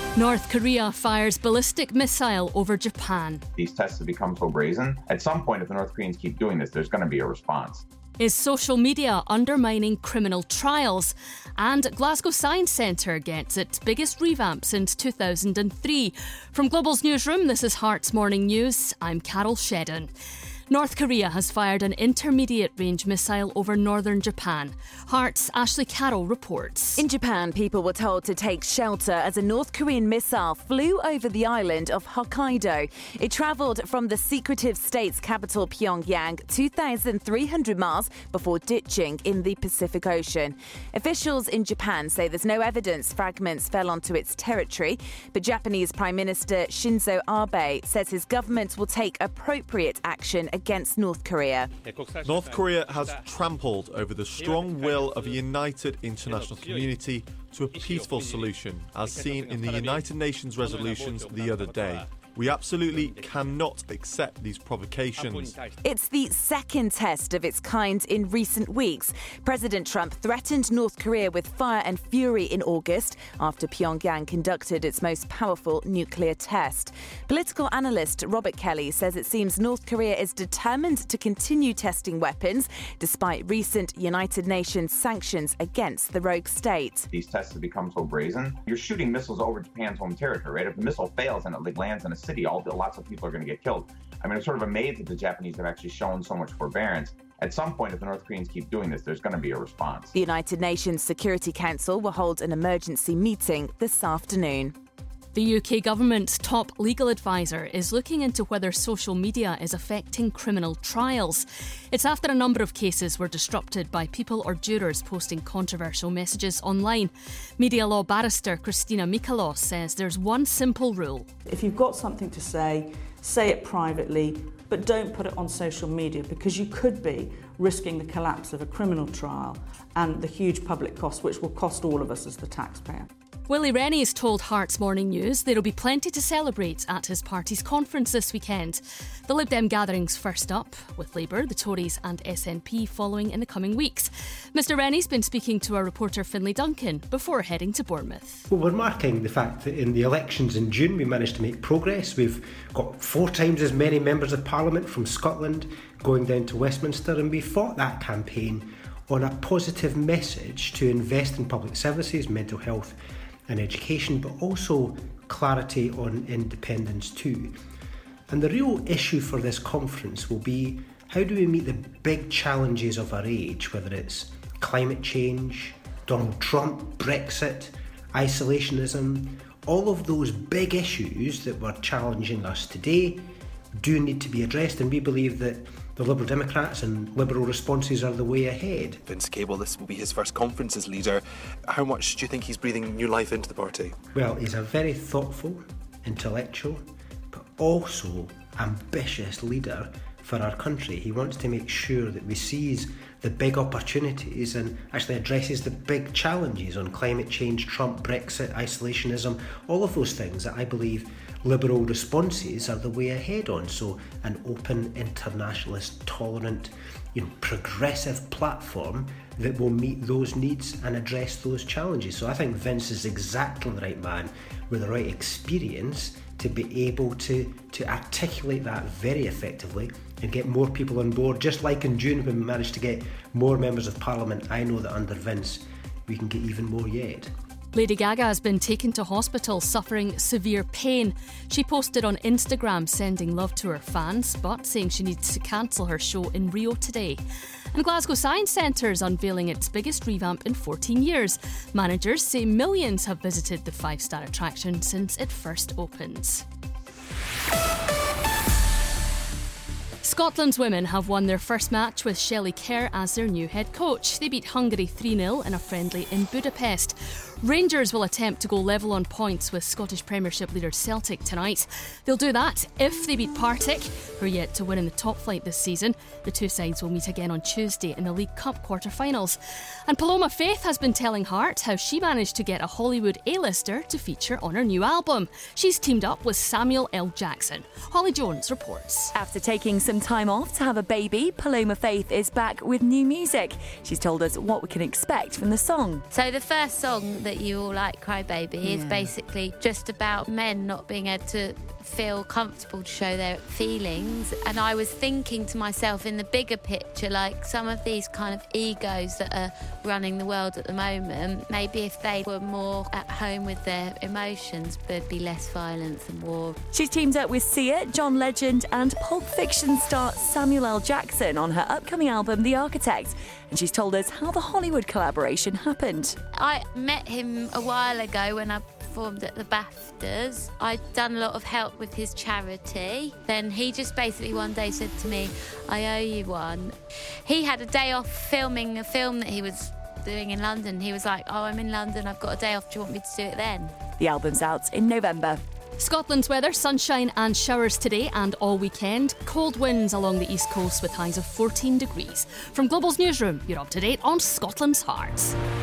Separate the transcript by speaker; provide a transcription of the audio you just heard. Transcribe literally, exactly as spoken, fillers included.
Speaker 1: North Korea fires ballistic missile over Japan.
Speaker 2: These tests have become so brazen. At some point, if the North Koreans keep doing this, there's going to be a response.
Speaker 1: Is social media undermining criminal trials? And Glasgow Science Centre gets its biggest revamp since two thousand three. From Global's newsroom, this is Hearts Morning News. I'm Carol Shedden. North Korea has fired an intermediate-range missile over northern Japan. Hearts' Ashley Carroll reports.
Speaker 3: In Japan, people were told to take shelter as a North Korean missile flew over the island of Hokkaido. It travelled from the secretive state's capital, Pyongyang, two thousand three hundred miles before ditching in the Pacific Ocean. Officials in Japan say there's no evidence fragments fell onto its territory, but Japanese Prime Minister Shinzo Abe says his government will take appropriate action against North Korea.
Speaker 4: North Korea has trampled over the strong will of a united international community to a peaceful solution, as seen in the United Nations resolutions the other day. We absolutely cannot accept these provocations.
Speaker 3: It's the second test of its kind in recent weeks. President Trump threatened North Korea with fire and fury in August after Pyongyang conducted its most powerful nuclear test. Political analyst Robert Kelly says it seems North Korea is determined to continue testing weapons despite recent United Nations sanctions against the rogue state.
Speaker 2: These tests have become so brazen. You're shooting missiles over Japan's home territory, right? If the missile fails and it lands in a city, all lots of people are going to get killed. I mean, I'm sort of amazed that the Japanese have actually shown so much forbearance. At some point, if the North Koreans keep doing this, there's going to be a response.
Speaker 3: The United Nations Security Council will hold an emergency meeting this afternoon.
Speaker 1: The U K government's top legal advisor is looking into whether social media is affecting criminal trials. It's after a number of cases were disrupted by people or jurors posting controversial messages online. Media law barrister Christina Mikalos says there's one simple rule.
Speaker 5: If you've got something to say, say it privately, but don't put it on social media, because you could be risking the collapse of a criminal trial and the huge public cost, which will cost all of us as the taxpayer.
Speaker 1: Willie Rennie's told Hearts Morning News there'll be plenty to celebrate at his party's conference this weekend. The Lib Dem gathering's first up, with Labour, the Tories and S N P following in the coming weeks. Mr Rennie's been speaking to our reporter Finlay Duncan before heading to Bournemouth.
Speaker 6: Well, we're marking the fact that in the elections in June we managed to make progress. We've got four times as many members of Parliament from Scotland going down to Westminster, and we fought that campaign on a positive message to invest in public services, mental health and education, but also clarity on independence too. And the real issue for this conference will be, how do we meet the big challenges of our age, whether it's climate change, Donald Trump, Brexit, isolationism. All of those big issues that were challenging us today do need to be addressed, and we believe that the Liberal Democrats and Liberal responses are the way ahead.
Speaker 7: Vince Cable, this will be his first conference as leader. How much do you think he's breathing new life into the party?
Speaker 6: Well, he's a very thoughtful, intellectual, but also ambitious leader for our country. He wants to make sure that we seize the big opportunities and actually addresses the big challenges on climate change, Trump, Brexit, isolationism, all of those things that I believe Liberal responses are the way ahead on. So an open, internationalist, tolerant, you know, progressive platform that will meet those needs and address those challenges. So I think Vince is exactly the right man with the right experience to be able to, to articulate that very effectively and get more people on board. Just like in June when we managed to get more members of Parliament, I know that under Vince we can get even more yet.
Speaker 1: Lady Gaga has been taken to hospital suffering severe pain. She posted on Instagram sending love to her fans, but saying she needs to cancel her show in Rio today. And Glasgow Science Centre is unveiling its biggest revamp in fourteen years. Managers say millions have visited the five-star attraction since it first opened. Scotland's women have won their first match with Shelley Kerr as their new head coach. They beat Hungary three nil in a friendly in Budapest. Rangers will attempt to go level on points with Scottish Premiership leader Celtic tonight. They'll do that if they beat Partick, who are yet to win in the top flight this season. The two sides will meet again on Tuesday in the League Cup quarter-finals. And Paloma Faith has been telling Heart how she managed to get a Hollywood A-lister to feature on her new album. She's teamed up with Samuel L. Jackson. Holly Jones reports.
Speaker 3: After taking some time off to have a baby, Paloma Faith is back with new music. She's told us what we can expect from the song.
Speaker 8: So the first song that that you all like Crybaby yeah. is basically just about men not being able to feel comfortable to show their feelings. And I was thinking to myself, in the bigger picture, like some of these kind of egos that are running the world at the moment, maybe if they were more at home with their emotions, there'd be less violence and war.
Speaker 3: She's teamed up with Sia, John Legend and Pulp Fiction star Samuel L. Jackson on her upcoming album The Architect, and she's told us how the Hollywood collaboration happened.
Speaker 8: I met him a while ago when I performed at the BAFTAs. I'd done a lot of help with his charity. Then he just basically one day said to me, I owe you one. He had a day off filming a film that he was doing in London. He was like, oh, I'm in London, I've got a day off, do you want me to do it then?
Speaker 3: The album's out in November.
Speaker 1: Scotland's weather, sunshine and showers today and all weekend. Cold winds along the east coast with highs of fourteen degrees. From Global's newsroom, you're up to date on Scotland's hearts.